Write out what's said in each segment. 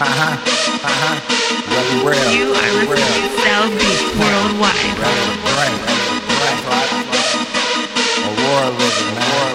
You are listening to Cell Beat Worldwide. Aurora living, man.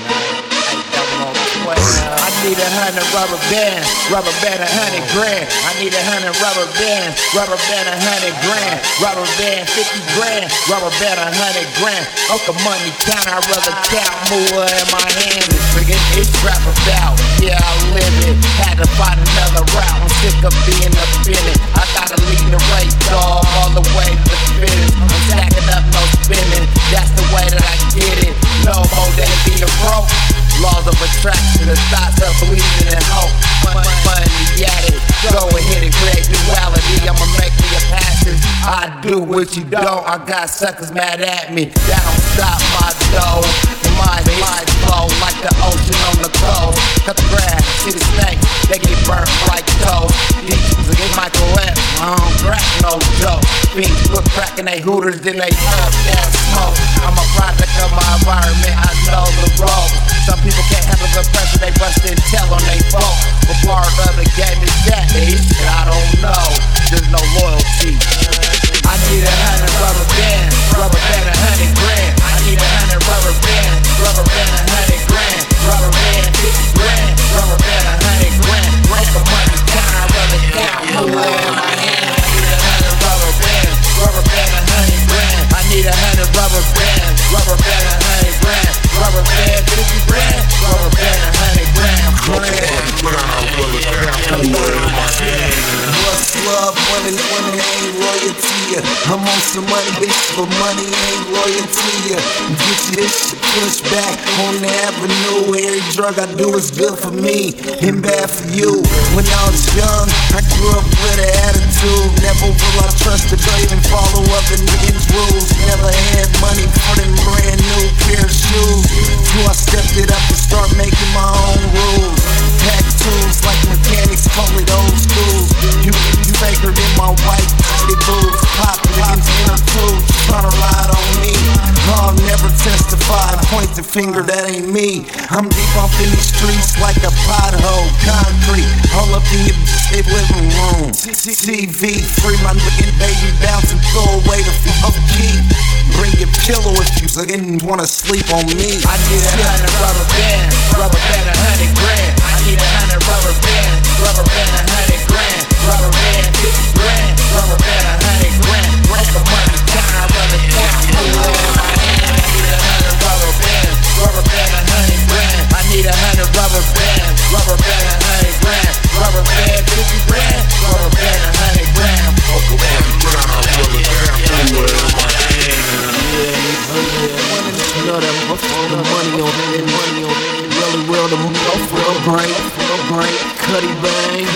I need 100 rubber bands, 100 grand. I need 100 rubber bands, 100 grand. Rubber band, 50 grand, rubber band, 100 grand. Uncle money count, I'd rather count more in my hands. Forget this rap about, yeah, I live it. Had to find another route, I'm sick of being up in it. I gotta lead the race, dog, all the way to the finish. I'm stacking up, no spinning, that's the way that I get it. No more than being broke. Laws of attraction, the thoughts of believing in hope. Money at it, go ahead and create duality. I'ma make me a passion. I do what you don't. I got suckers mad at me. That don't stop my dough. My flow like the ocean on the coast. Cut the grass, see the snake, they get burnt like toast. These dudes get microwave, I don't crack no joke. Fiends quit cracking they hooters, then they up that smoke. I'm a product of my environment, I know the road. Some people can't handle the pressure, they bust and tell on they folk. But part of the game is that shit I don't know. There's no loyalty. I need 100 rubber bands, 100 grand. I need 100 rubber bands, 100 grand. Rubber band, 50 grand, rubber band, 100 grand. Make the money count, I'd rather count more in my hand. I need 100 rubber bands, 100 grand. I need 100 rubber bands, 100 grand. Rubber band, 50 grand, rubber band, 100 grand. What's love when it ain't loyalty? I'm on some money, bitch, but money ain't loyalty. Get you this shit pushed back on the avenue. Every drug I do is good for me and bad for you. When I was young, I grew up with an attitude. Never will I trust a girl, even follow other niggas' rules. Never had money for them brand new pair of shoes. So I stepped it up and start making my own rules. Pack tools like mechanics, call it old school. You faker than my white titty boobs. Pop niggas in a tube, tryna ride on me. I'll never testify and point the finger, that ain't me. I'm deep off in these streets like a pothole. Concrete, all up in your living room. TV, free my nigga baby bounce and throw away the key. Bring your pillow if you wanna sleep on me. I need 100 rubber bands, 100 grand. I need 100 rubber bands, 100 grand. Rubber band, 50 grand, rubber band, 100 grand. Make the money count, I'd rather count more in my hand. I need 100 rubber bands, 100 grand. I need 100 rubber bands, 100 grand. Rubber band, 50 grand, rubber band, 100 grand. You know that the money on it, really real, the real brain, Cuddy bang,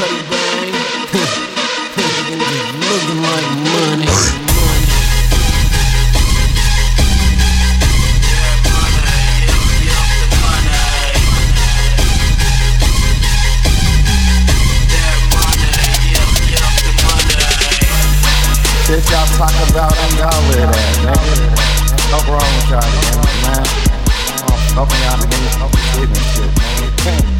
looking like money. Shit y'all talk about and y'all live that, nigga. What's wrong with y'all, man? I'm fucking y'all niggas, shit and shit, man.